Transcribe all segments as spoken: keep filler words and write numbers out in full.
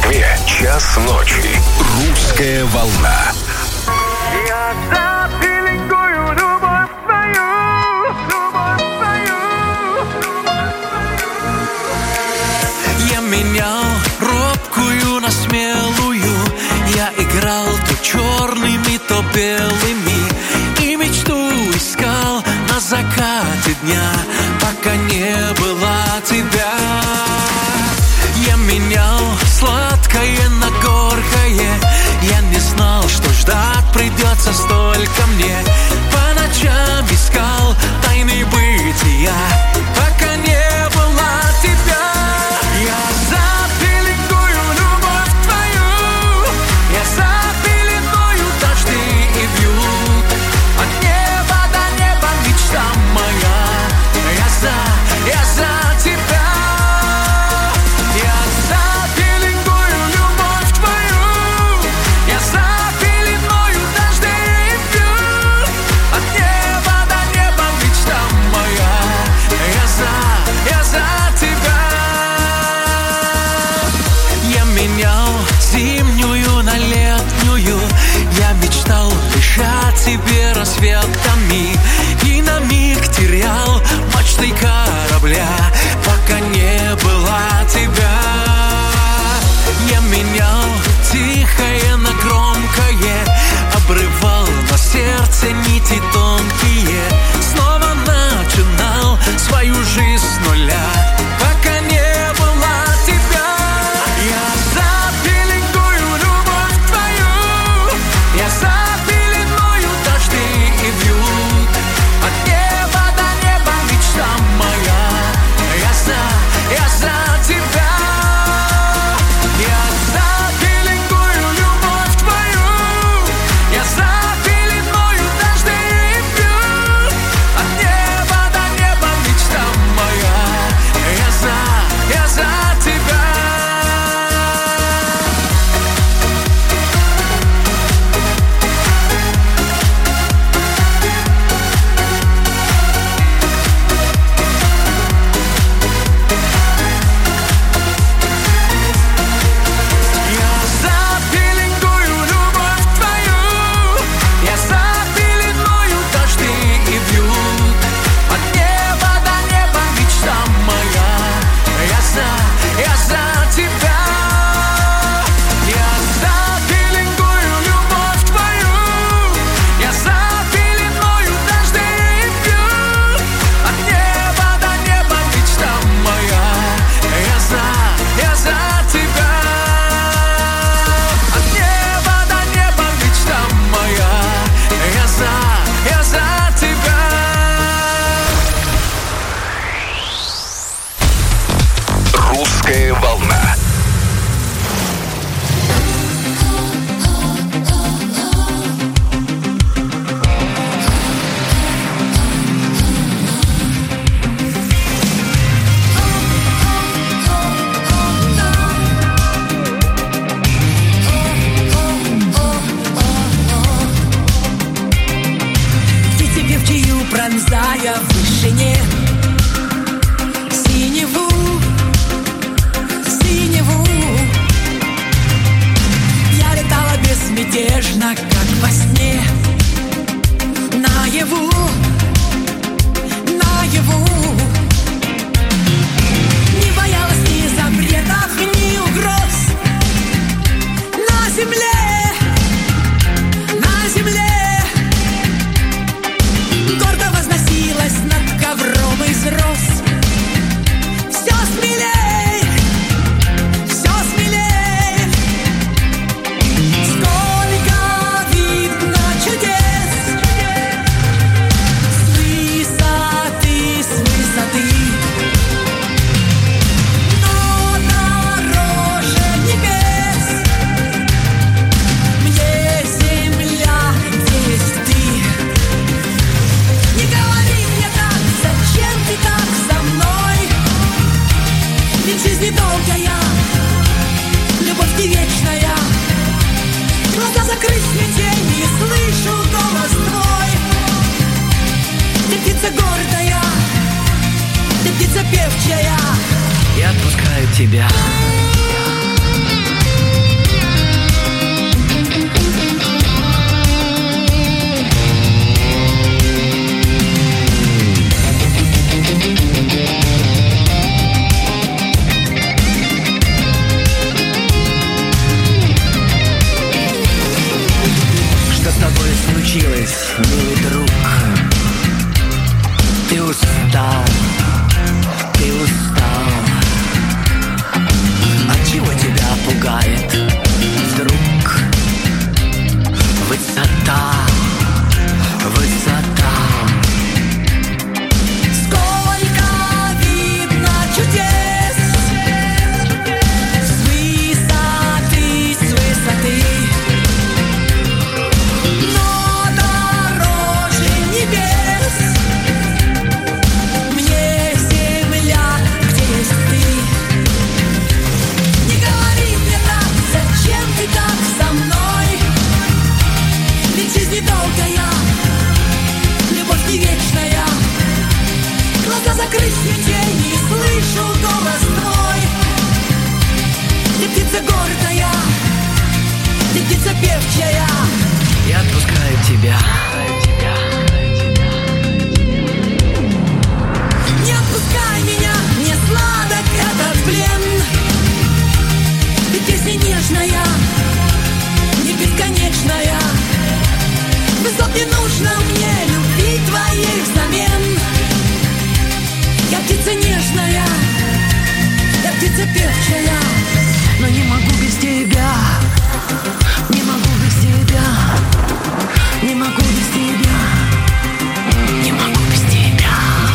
Москве час ночи. Русская волна. Я запеленгую любовь твою, любовь твою. Я менял робкую на смелую. Я играл то черными, то белыми. И мечту искал на закате дня, пока не было тебя. Я менял сладкое на горькое. Я не знал, что ждать придется столько мне. По ночам искал тайны бытия, пока не было тебя. Я запеленгую любовь твою. Я запеленгую дожди и вьют. От неба до неба мечта моя. Я за, я за тебя. Я запеленгую любовь твою. Я запеленую дожди и вьют. От неба до неба мечта моя. Я за, я за тебя. Я менял зимнюю на летнюю. Я мечтал лишь о тебе рассветами. И на миг терял мачты корабля, пока не было тебя. Я менял тихое на громкое. Обрывал на сердце нити тонкие. Снова начинал свою жизнь с нуля, пока не было тебя. Я запеленгую любовь твою. Я запеленую дожди и вьют. От неба до неба мечта моя. Я за, я за тебя. Я запеленгую любовь твою. Я запеленую дожди и вьют. От неба до неба мечта моя. Я за, я за тебя. Я запеленгую любовь твою. Я запеленую дожди и вьют. От неба до неба мечта моя. Я за, я за тебя. Я запеленгую любовь твою. Я запеленую дожди и вьют. От неба до неба мечта моя. Я за, я за тебя. От неба до неба мечта моя. Я за, я за тебя. Русская волна. Птицы певчую пронзая в вышине синеву, синеву. Я летала безмятежно, как во сне, наяву, наяву. Не боялась ни запретов, ни угроз. На земле, на земле гордо возносилась над ковром из роз. Все смелей, все смелей. Сколько видно чудес с высоты, с высоты. Но дороже небес мне земля, здесь ты. Не говори мне так, зачем ты так со мной? Ведь жизнь не долгая, любовь не вечная. Глаза закрыть мне тень, не слышу голос твой. Ты птица гордая, ты птица певчая. Я отпускаю тебя. милый друг, ты устал, ты устал. Отчего тебя пугает вдруг высота, высота? Сколько видно чудес с высоты, с высоты. Но дороже небес мне земля, где есть ты. Не говори мне так, зачем ты так со мной? Ведь жизнь недолгая, любовь не вечная. Глаза закрыть светей, не слышу голос твой. Ты птица гордая, ты птица певчая. Я отпускаю тебя. Не отпускай меня, мне сладок этот плен. Ведь песня нежная, не бесконечная. Высот не нужно мне, любви твоей взамен. Я птица нежная, я птица певчая. Но не могу без тебя, не могу без тебя, не могу без тебя, не могу без тебя.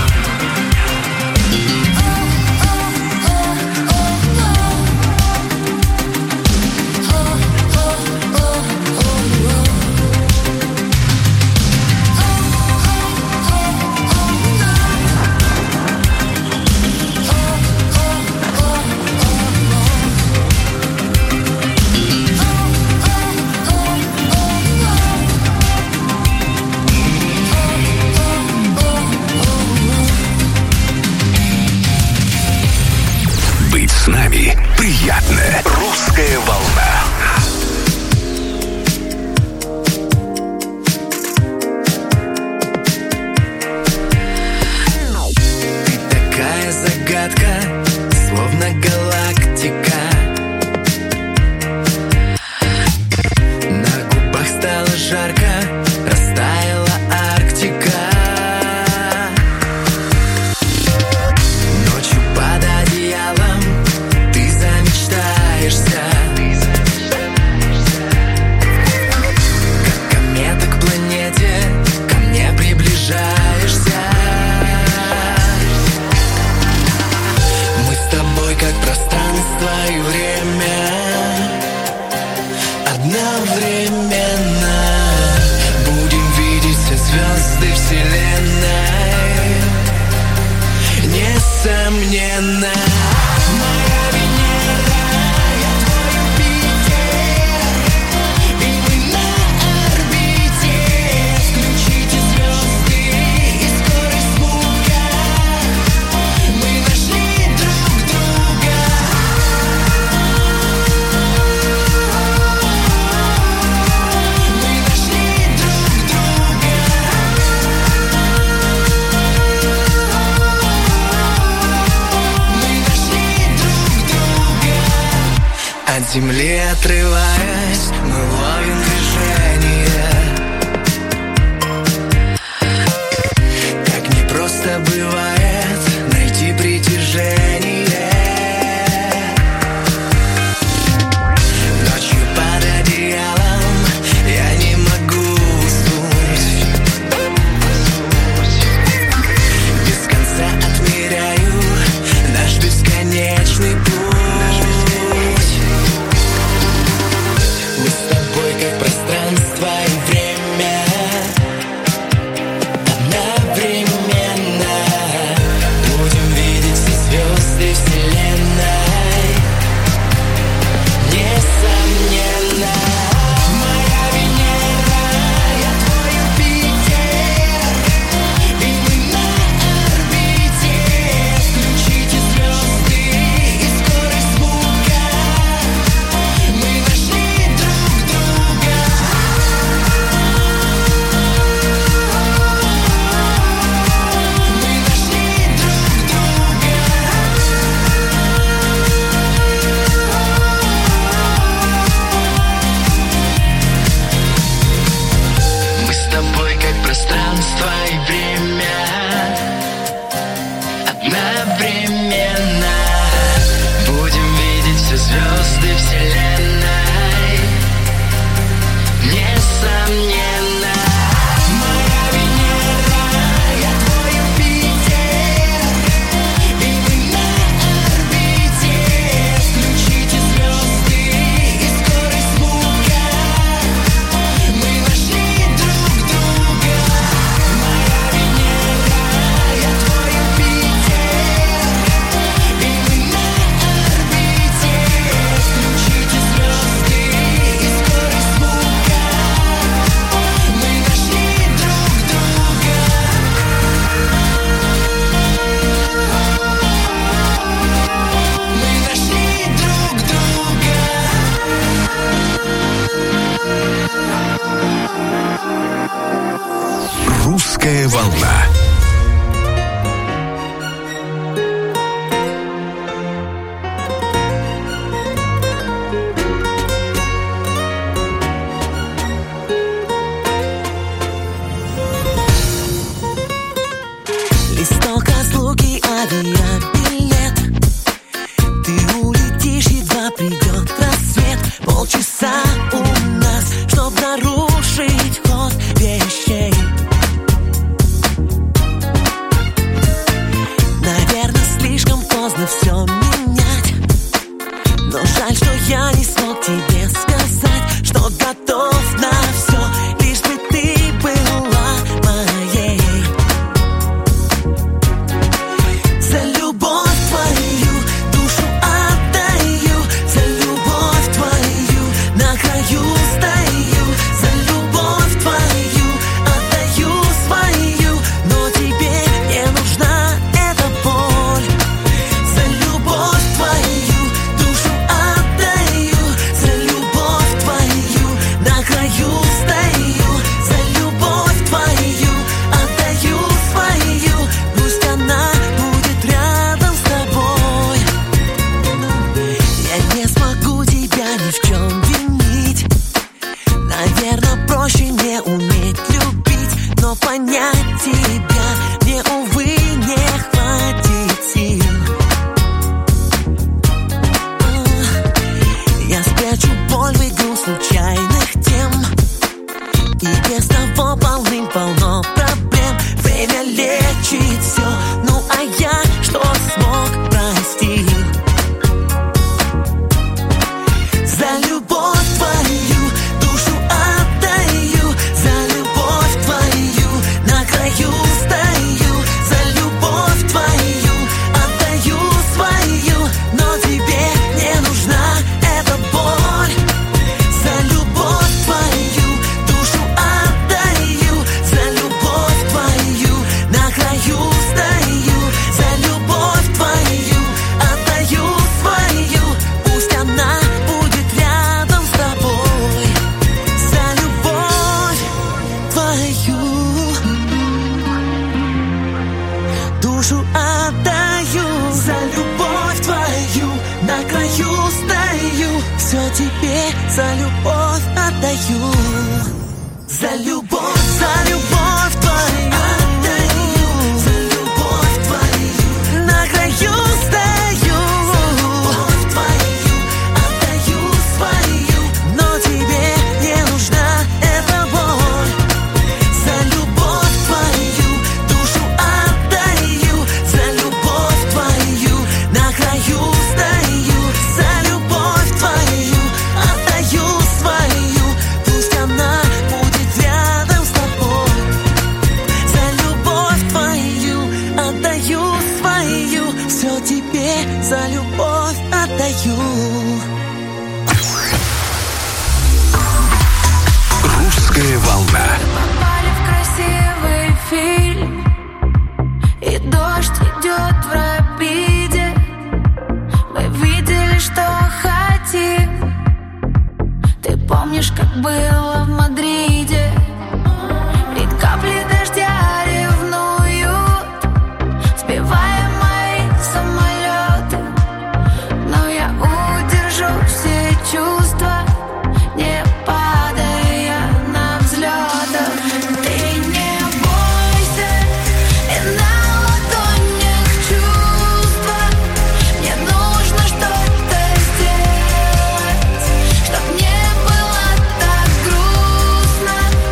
Быть с нами приятно. Русская волна. Ты такая загадка, словно галактика. На губах стало жарко, растаяла Арктика. Ночью под одеялом ты замечтаешься, как комета к планете ко мне приближаешься. Мы с тобой как пространство и время, одновременно будем видеть все звезды вселенной, несомненно. Моя Венера, я твой Юпитер, и мы на орбите. Включите звезды и скорость звука, мы нашли друг друга. Мы нашли друг друга. Мы нашли друг друга. От земли отрываясь, мы ловим движение. Так непросто бывает найти притяжение. Ночью под одеялом я не могу уснуть. Без конца отмеряю наш бесконечный путь. Мы с тобой как пространство и время, одновременно волна». Листок разлуки, авиабилет. Ты улетишь, едва придет рассвет. Полчаса у нас, чтоб нарушить ход вещей. Наверное, слишком поздно все менять. Но жаль, что я не смог тебе сказать, что готов на все, лишь бы ты была моей. За любовь твою душу отдаю, за любовь твою на краю стою, за любовь твою отдаю свою, но тебе не нужна эта боль. За любовь твою душу отдаю, за любовь твою на краю стою, за любовь твою отдаю свою, пусть она будет рядом с тобой. Я не смогу тебя ни в чем винить. Наверное, проще не уметь любить, но понять тебя мне, увы, не хватит сил. Я спрячу боль в игру случайных тем, и без того полным-полно проблем. Время лечит все, ну а я что смог, прости. За любовь твою душу отдаю, за любовь твою на краю стою, за любовь твою отдаю свою, но тебе не нужна эта боль. За любовь твою душу отдаю, за любовь твою на краю стою, за любовь твою отдаю свою, пусть она будет рядом с тобой. За любовь твою душу отдаю, за любовь твою на краю стою, все тебе за любовь отдаю. За любовь, за любовь твою отдаю, за любовь твою на краю стою, за любовь твою отдаю свою, но тебе не нужна эта боль. За любовь твою душу отдаю, за любовь твою на краю стою, за любовь твою отдаю свою, пусть она будет рядом с тобой. За любовь твою отдаю свою, все тебе за любовь отдаю. Русская волна. Попали в красивый фильм, и дождь идет в рапиде. Мы видели, что хотим. Ты помнишь, как было в Мадриде? Ведь капли дождя ревнуют, сбивая мои самолеты. Но я удержу все чувства, не падая на взлетах. Ты не бойся, и на ладонях чувства. Мне нужно что-то сделать, чтоб не было так грустно.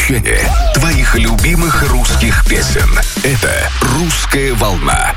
ощущение твоих любимых русских песен. Это «Русская волна».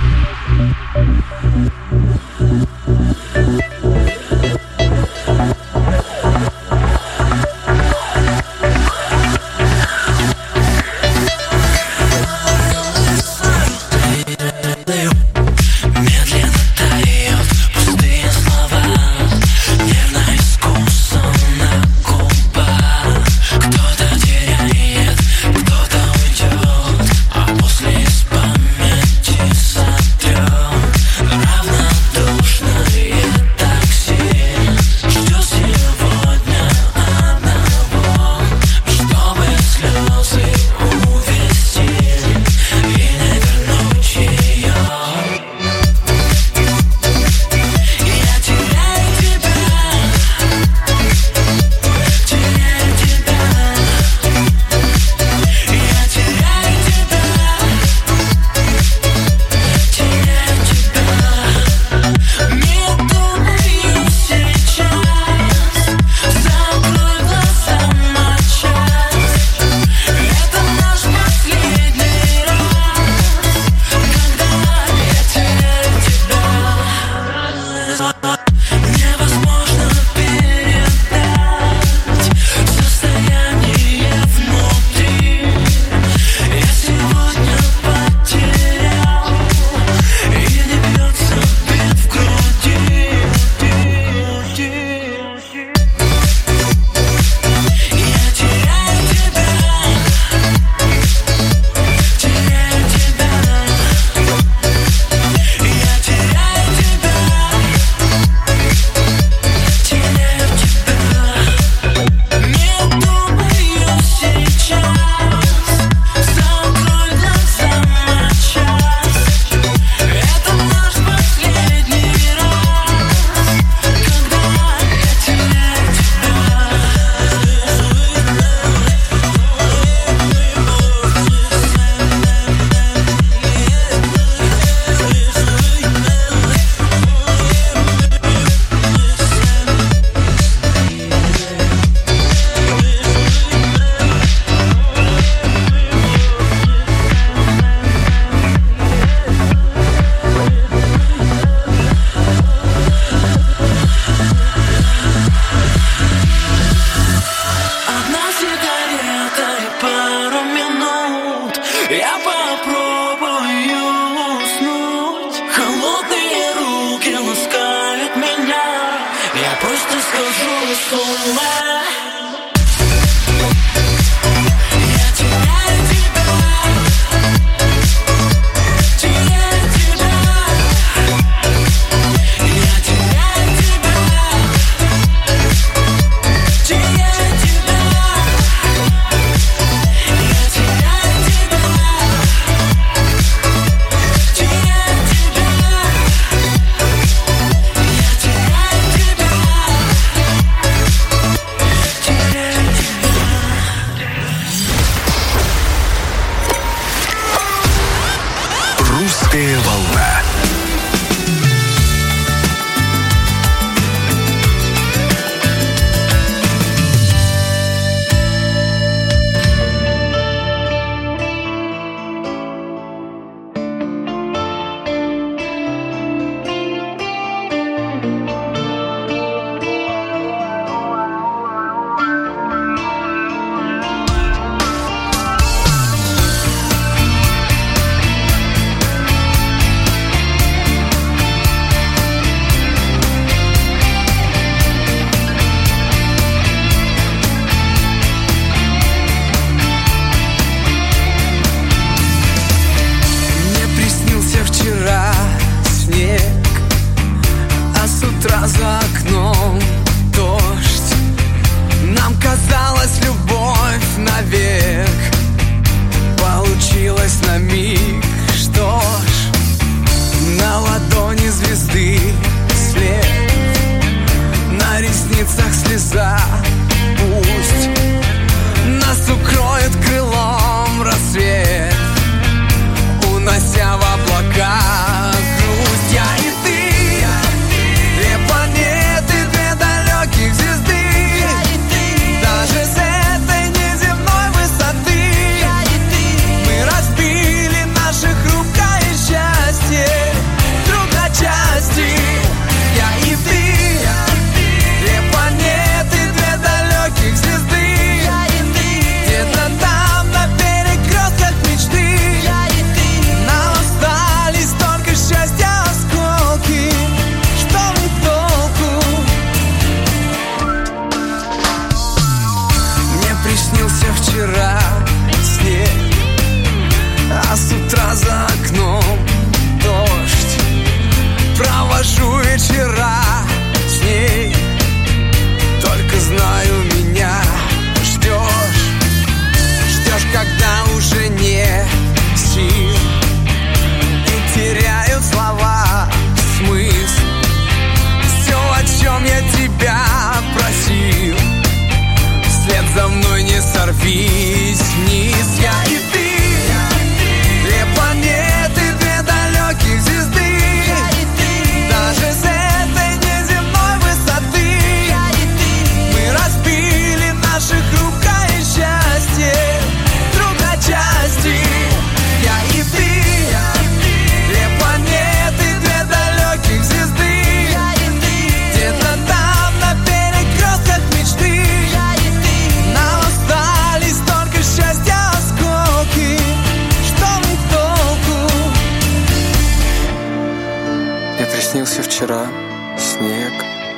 Появился вчера снег,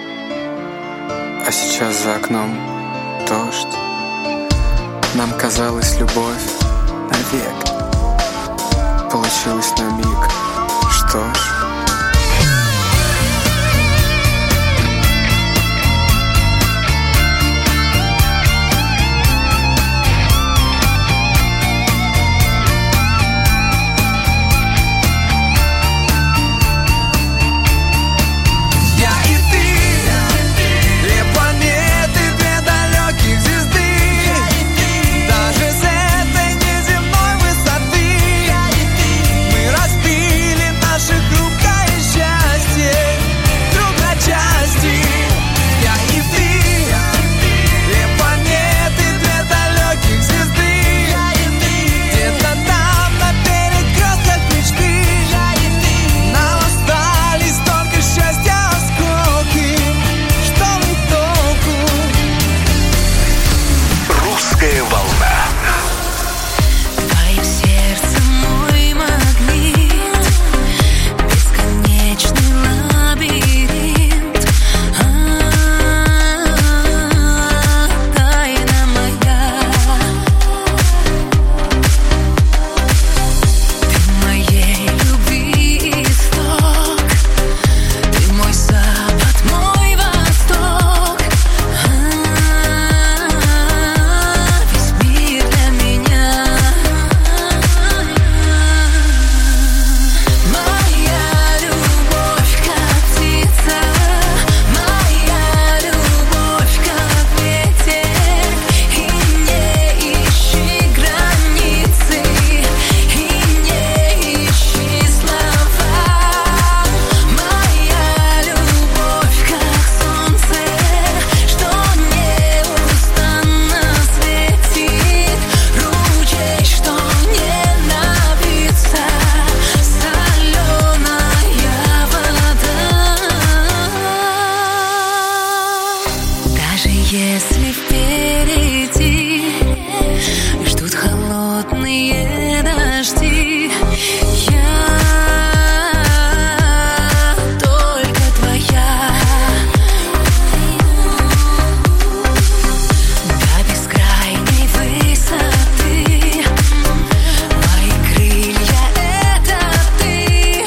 а сейчас за окном дождь. Нам казалась любовь навек, получилось на миг. Что ж, если впереди ждут холодные дожди, я только твоя. До бескрайней высоты мои крылья — это ты.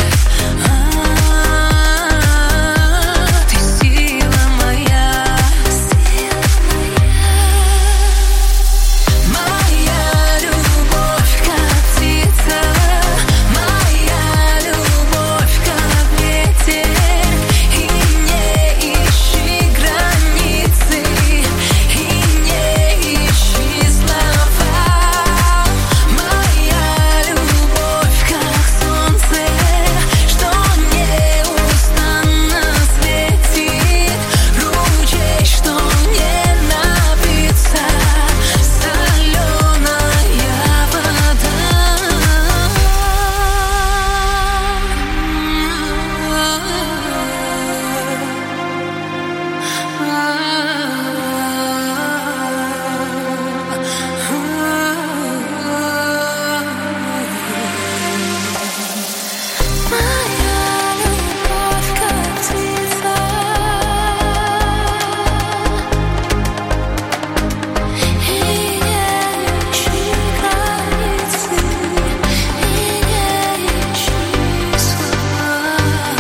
А, ты сила моя. Моя любовь, как птица, моя любовь, как ветер, и не ищи границы, и не ищи слова. Моя любовь, как солнце, что неустанно светит, ручей, что не напиться, соленая Моя любовь, как птица, и не ищи границы, и не ищи слова.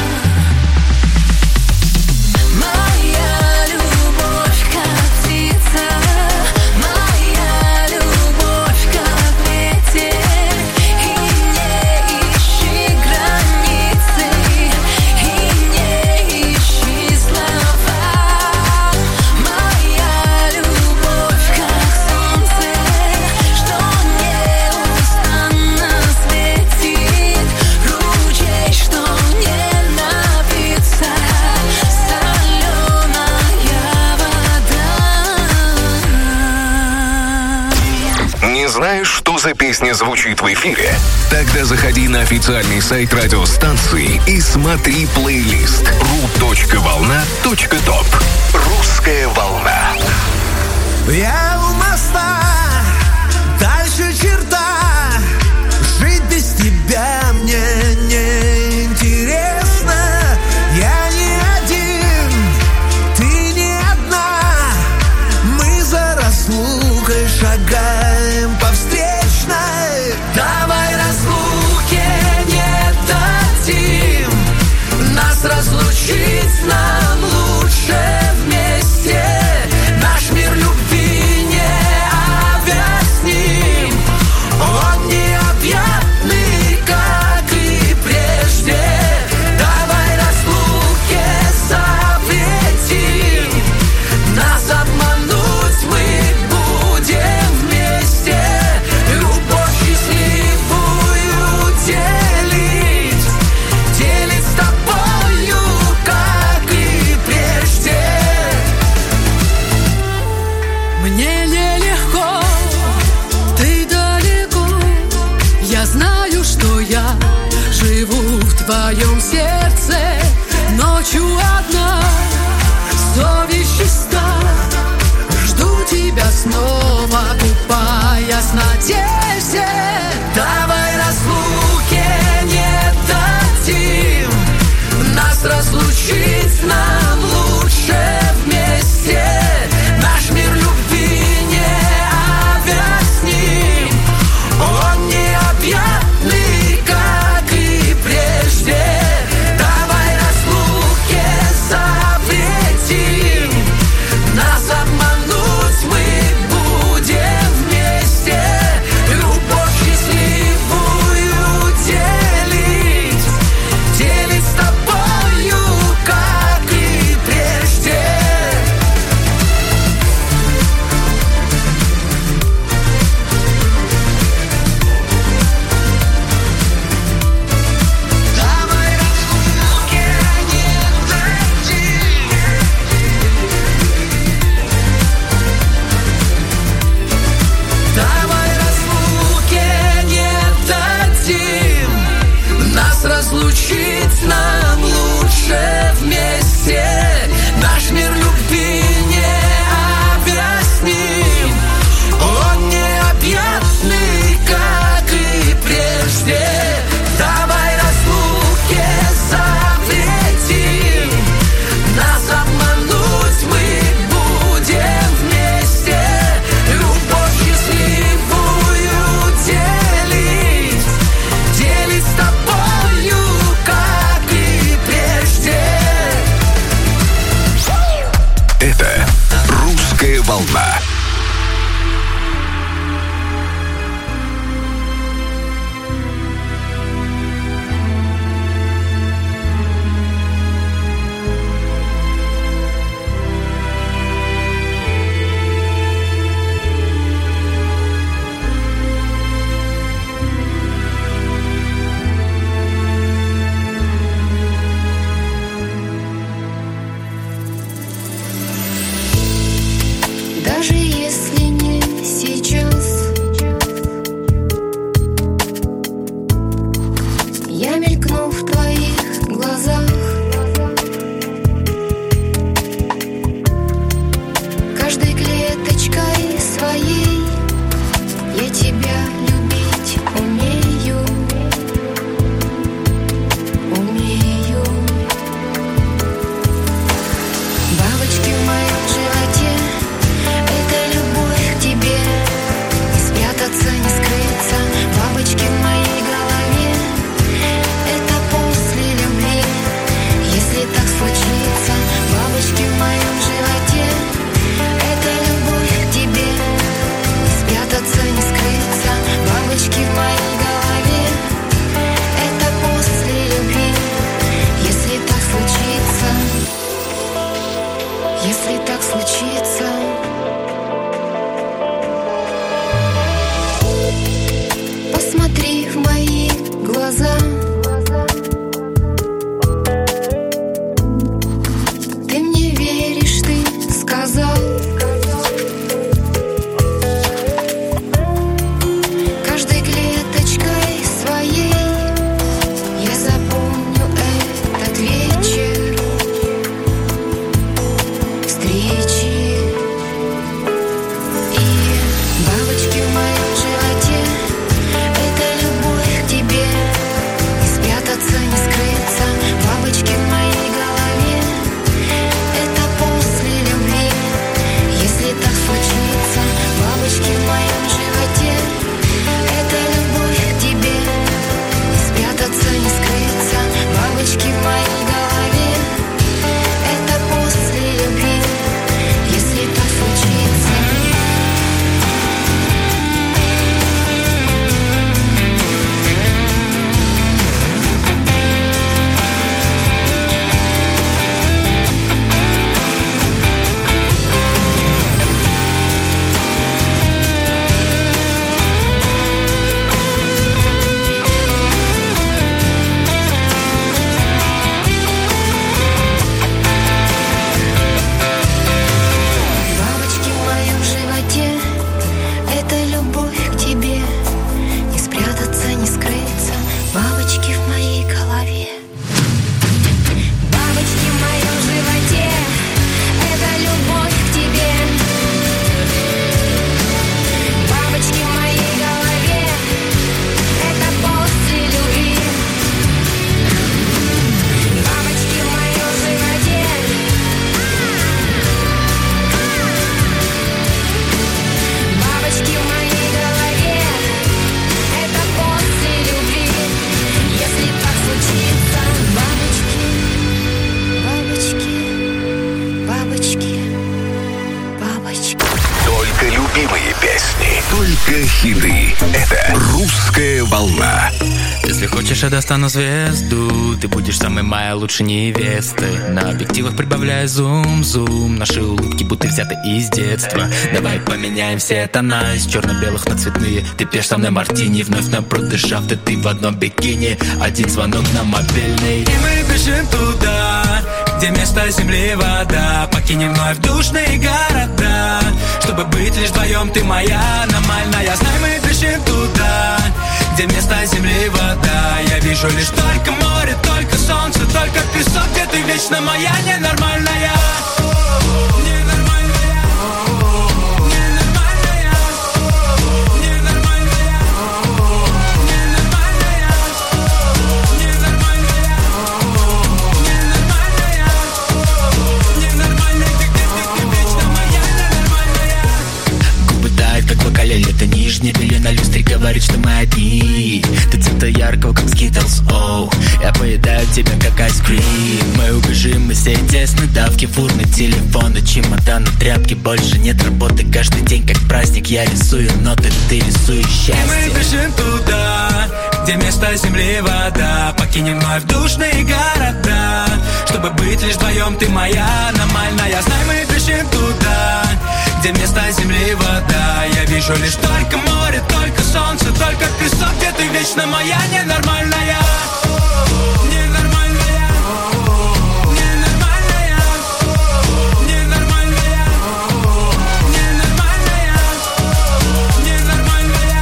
Моя любовь, как птица, моя любовь, как ветер, и не ищи границы, и не ищи слова. Моя любовь, как солнце, что неустанно светит, ручей, что не напиться, соленая вода. Не знаешь, что за песня звучит в эфире? Тогда заходи на официальный сайт радиостанции и смотри плейлист ру точка волна точка топ. Русская волна. Я у моста, дальше черта. Жить без тебя мне не интересно. Я твоем сердце ночью одна, совесть чиста. Жду тебя снова, купаясь в надежде. Давай разлуке не дадим, нас разлучить нам лучше вместе. Наш мир любви не объясним, он необъятный, как и прежде. Давай разлуке запретим, нас обмануть мы будем вместе. Хочешь, я достану звезду, ты будешь самой моей лучшей невестой. На объективах прибавляй зум-зум, наши улыбки будто взяты из детства. Давай поменяем все тона из черно-белых на цветные. Ты пьешь со мной мартини, вновь напродышав, да ты в одном бикини. Один звонок на мобильный, и мы бежим туда, где вместо земли вода. Покинем вновь душные города, чтобы быть лишь вдвоем, ты моя аномальная. Знай, мы бежим туда, где вместо земли вода. Я вижу лишь только море, только солнце, только песок, где ты вечно моя ненормальная. Это нижнее белье на люстре говорит, что мы одни. Ты цвета яркого, как Skittles, оу. Я поедаю тебя, как айскрим. Мы убежим из всей тесной давки. Фурны, телефоны, чемоданы, тряпки. Больше нет работы, каждый день как праздник. Я рисую ноты, ты рисуешь счастье. И мы бежим туда, где вместо земли вода. Покинем вновь душные города, чтобы быть лишь вдвоем, ты моя аномальная. Знай, мы бежим туда, где вместо земли вода. Я вижу лишь только море, только солнце, только песок, где ты вечно моя ненормальная. Ненормальная, ненормальная, ненормальная, ненормальная, ненормальная,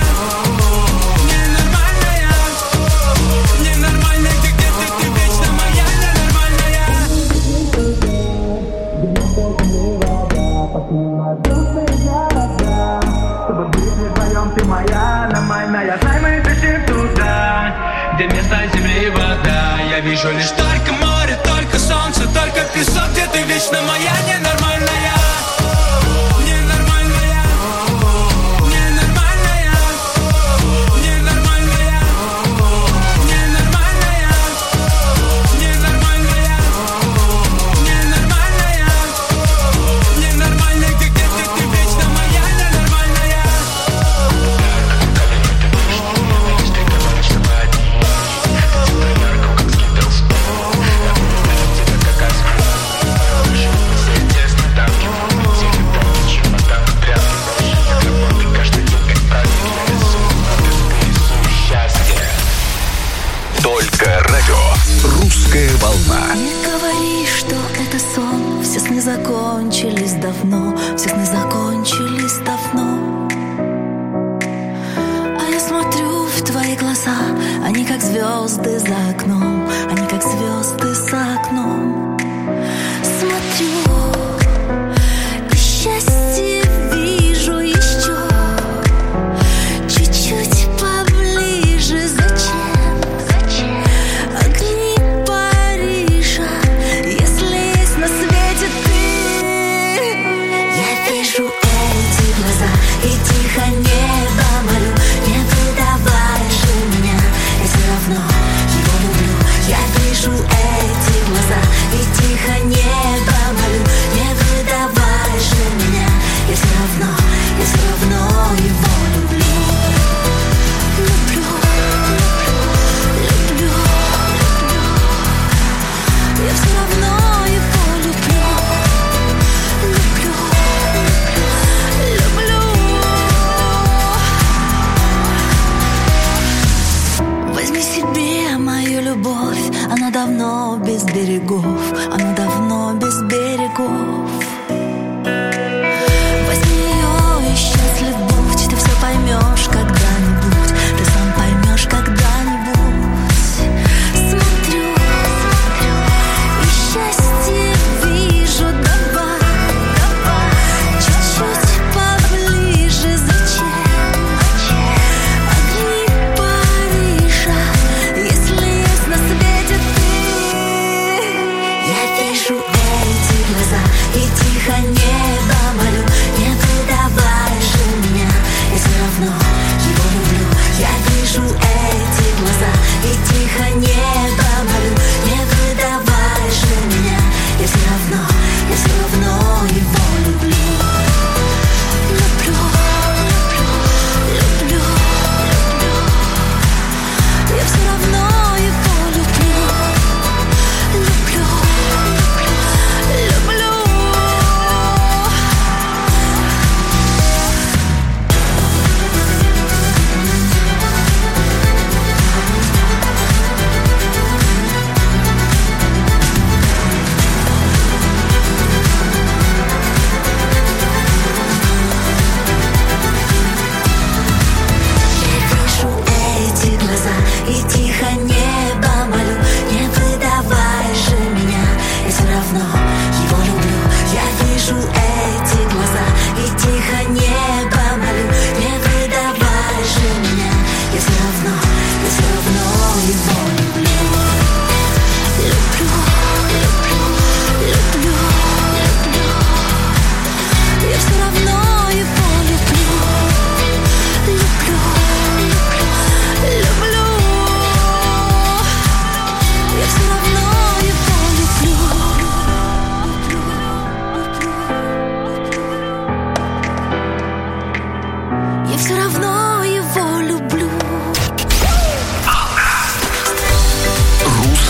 ненормальная, ненормальная, где ты, ты вечно моя ты моя аномальная. Знай, мы бежим туда, где вместо земли вода. Я вижу лишь только море, только солнце, только песок, где ты вечно моя ненормальная. Ненормальная, ненормальная, ненормальная, ненормальная, ненормальная, ненормальная, ненормальная, где ты, ты вечно моя ненормальная. Только радио «Русская волна». Не говори, что это сон. Все сны закончились давно. Все сны закончились давно. А я смотрю в твои глаза. Они как звезды за окном. Они как звезды за окном. Смотрю, и счастье вижу еще. Чуть-чуть поближе. Зачем? Огни Парижа, если есть на свете ты. Я вижу эти глаза и тихо небо молю. Не выдавай же меня, я все равно его люблю. Я вижу эти глаза и тихо небо молю. Не выдавай же меня, я все равно, я все равно его люблю. Люблю, люблю, люблю. Я все равно его люблю. Люблю, люблю, люблю. Возьми себе мою любовь. Она давно без берегов. Она давно без берегов. Возьми ее и счастлив будь. Ты все поймешь когда-нибудь. Ты сам поймешь когда-нибудь. Смотрю, и счастье вижу. Давай, давай, чуть-чуть поближе. Зачем? Огни Парижа, если есть на свете ты. Я вижу эти глаза и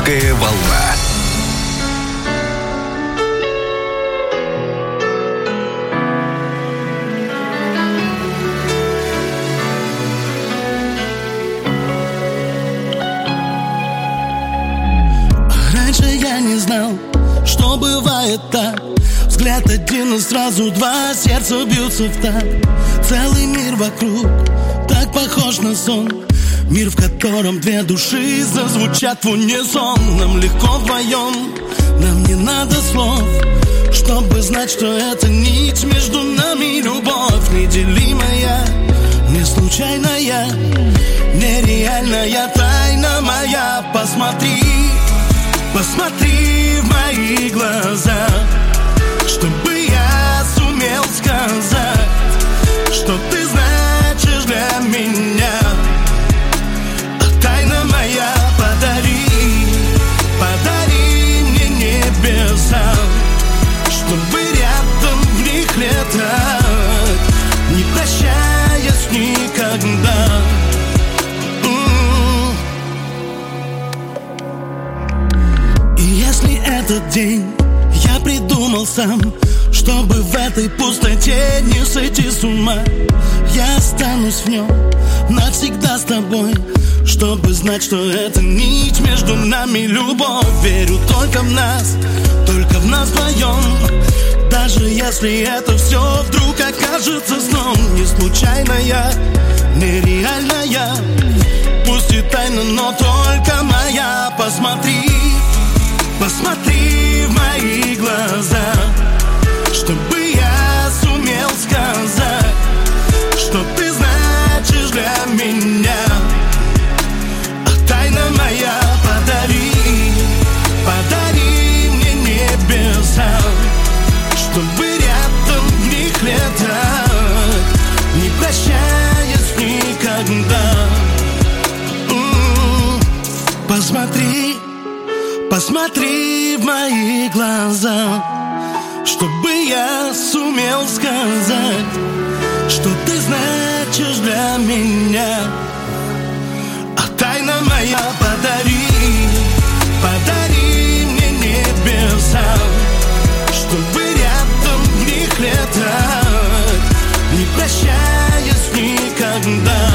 «Русская волна». Раньше я не знал, что бывает так. Взгляд один и сразу два сердца бьются в такт. Целый мир вокруг так похож на сон. Мир, в котором две души зазвучат в унисон. Нам легко вдвоем, нам не надо слов, чтобы знать, что это нить между нами. Любовь неделимая, не случайная, нереальная тайна моя. Посмотри, посмотри в мои глаза, чтобы я сумел сказать, что ты значишь для меня. А тайна моя, подари, подари мне небеса, чтобы рядом в них летать, не прощаясь никогда. И если этот день я придумал сам, чтобы в этой пустоте не сойти с ума, я останусь в нем навсегда с тобой, чтобы знать, что это нить между нами. Любовь, верю только в нас, только в нас вдвоем. Даже если это все вдруг окажется сном, не случайная, нереальная, пусть и тайна, но только моя. Посмотри, посмотри в мои глаза, чтобы я сумел сказать, что ты значишь для меня. А тайна моя, подари, подари мне небеса, чтобы рядом в них летать, не прощаясь никогда. М-м-м. Посмотри, посмотри в мои глаза, чтобы я сумел сказать, что ты значишь для меня. А тайна моя, подари, подари мне небеса, чтобы рядом в них летать, не прощаясь никогда.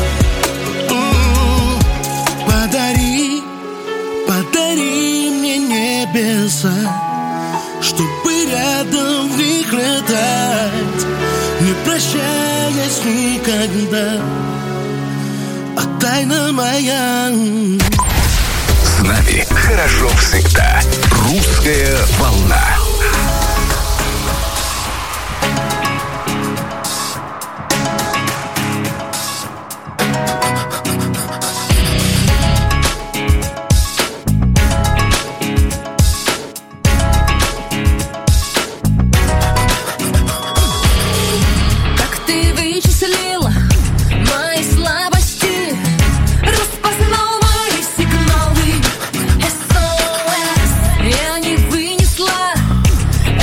М-м-м. Подари, подари мне небеса, чтобы рядом в них летать, не прощаясь никогда. А тайна моя. С нами хорошо всегда. «Русская волна». Я не вынесла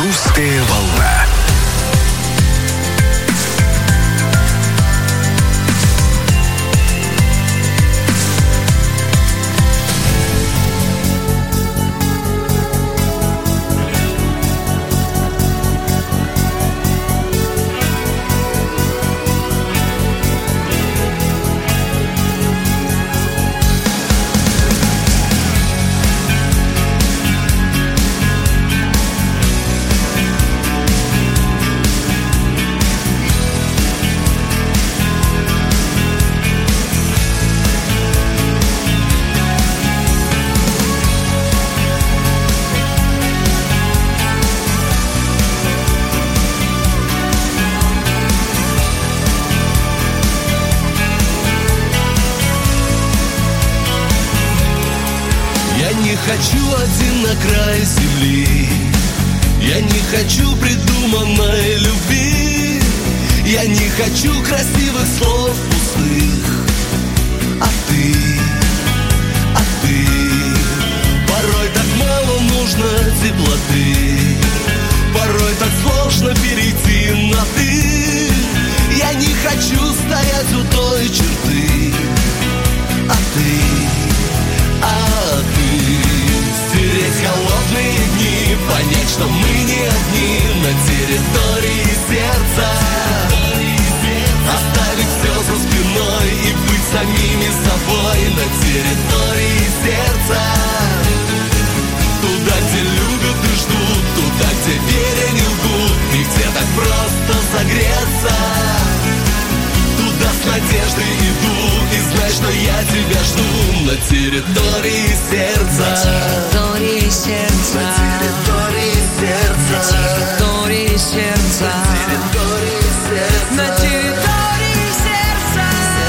«Русская волна». Хочу один на край земли, я не хочу придуманной любви, я не хочу красивых слов пустых. А ты, а ты, порой так мало нужно теплоты, порой так сложно перейти на ты. Я не хочу стоять у той черты. А ты, а ты, стереть холодные дни, понять, что мы не одни на территории сердца, оставить все за спиной и быть самими собой на территории сердца. Туда, где любят и ждут, туда, где веря не лгут, и где так просто согреться. Туда с надеждой иду и знай, что я тебя жду на территории сердца. На территории сердца. На территории сердца. На территории сердца. На территории сердца. На территории сердца.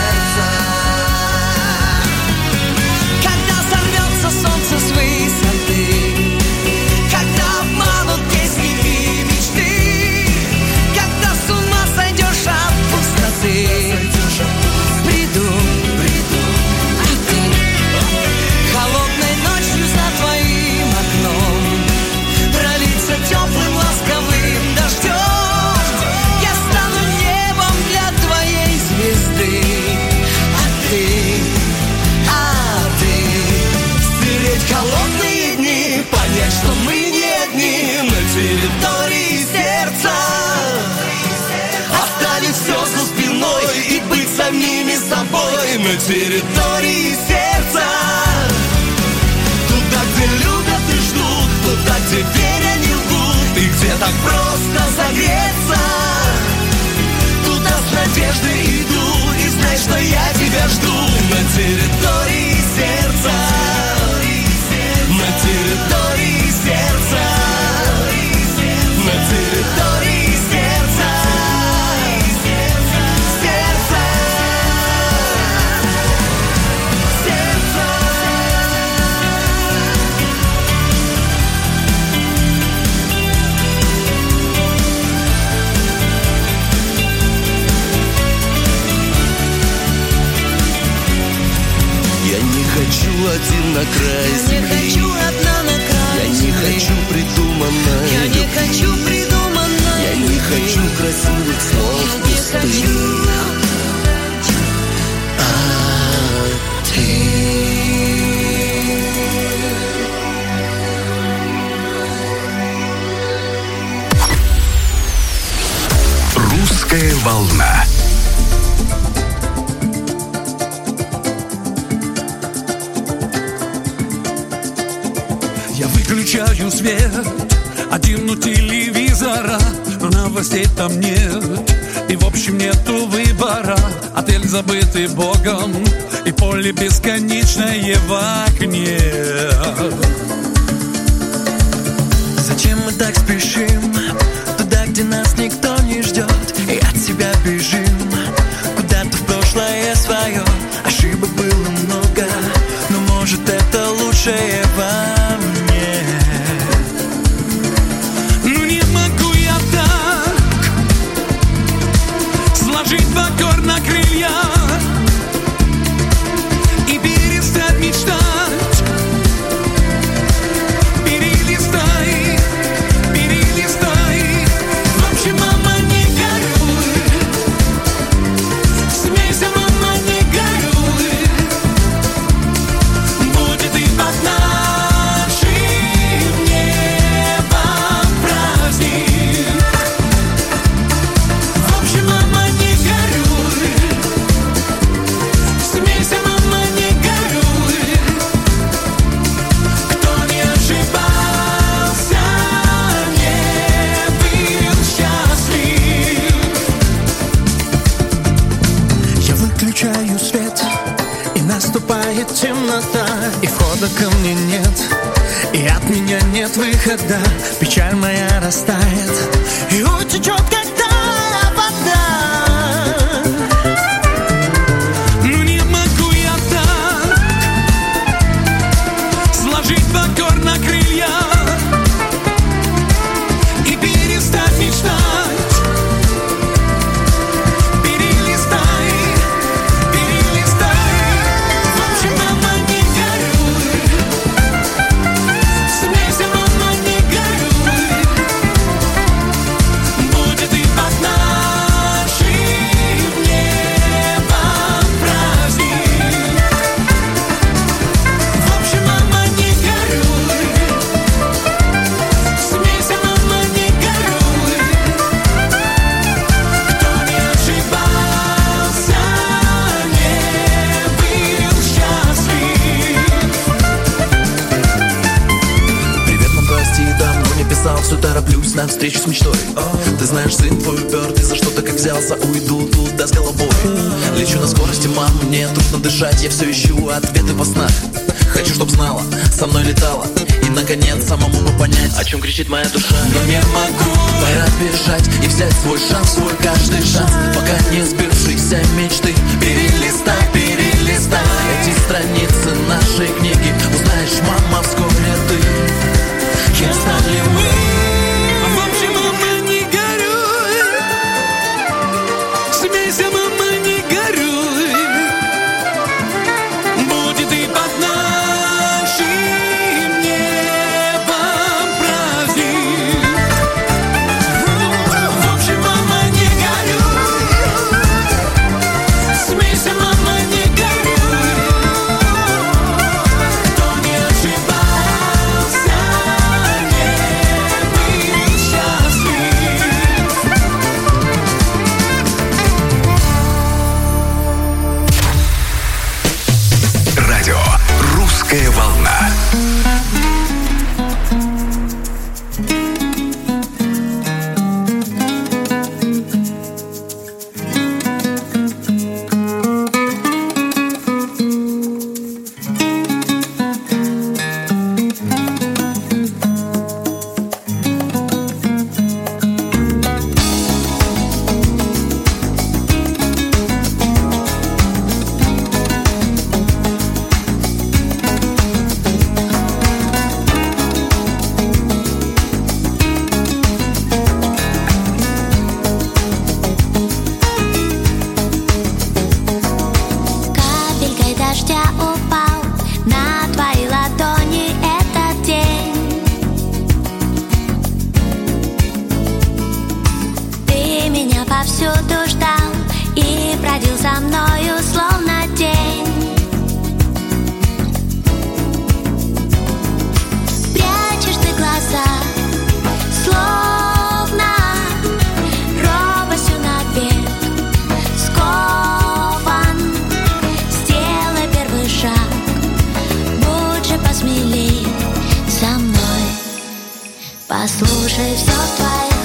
Когда сорвется солнце с высоты, когда обманут песни и мечты, когда с ума сойдешь от пустоты, приду, приду, а ты холодной ночью за твоим окном пролиться теплым ласковым дождем. Я стану небом для твоей звезды, а ты, а ты стереть холодные дни, понять, что мы не одни на территории сердца, оставить все за спиной и быть самими собой на территории сердца. Туда, где любят и ждут, туда, где веря не лгут, и где так просто согреться. Туда с надеждой иду и знай, что я тебя жду на территории сердца. На территории сердца. На территории сердца. Сердце. Сердце. Я не хочу один на край я земли. не хочу одна на край Я не земли. хочу придуманной Я не любви. хочу придуманной Я не любви. хочу красивых слов Я не пустых. хочу. А ты. «Русская волна». Я выключаю свет, один у телевизора, но новостей там нет, и в общем нету выбора. Отель, забытый Богом, и поле бесконечное в окне. Зачем мы так спешим туда, где нас никто не ждет, и от себя бежим куда-то в прошлое свое? Ошибок было много, но может это лучшее во мне. Ну не могу я так сложить в аккорд на крылья и перестать мечтать. Перелистай, перелистай подхода ко мне нет, и от меня нет выхода. Печаль моя растает и утечет, когда вода. Ну не могу я так сложить покорно крылья и перестать мечтать. Все тороплюсь на встречу с мечтой. Ты знаешь, сын твой упертый, за что-то как взялся, уйду туда с головой. Лечу на скорости, мам, мне трудно дышать, я все ищу ответы во снах. Хочу, чтоб знала, со мной летала, и наконец самому бы понять, о чем кричит моя душа. Но не могу, пора бежать и взять свой шанс, свой каждый шанс, пока не сбившиеся мечты. Перелистай, перелистай эти страницы нашей книги. Узнаешь, мама, вскоре ты, кем стали мы. В общем, мама, не горюй, смейся, мама, не горюй, будет и под нашим небом праздник. В общем, мама, не горюй, смейся, мама, не горюй, кто не ошибался, Радио «Русская волна». Повсюду ждал и бродил за мною, словно тень. Прячешь ты глаза, словно робостью навек скован. Сделай первый шаг, будь же посмелей со мной. Послушай все в твоих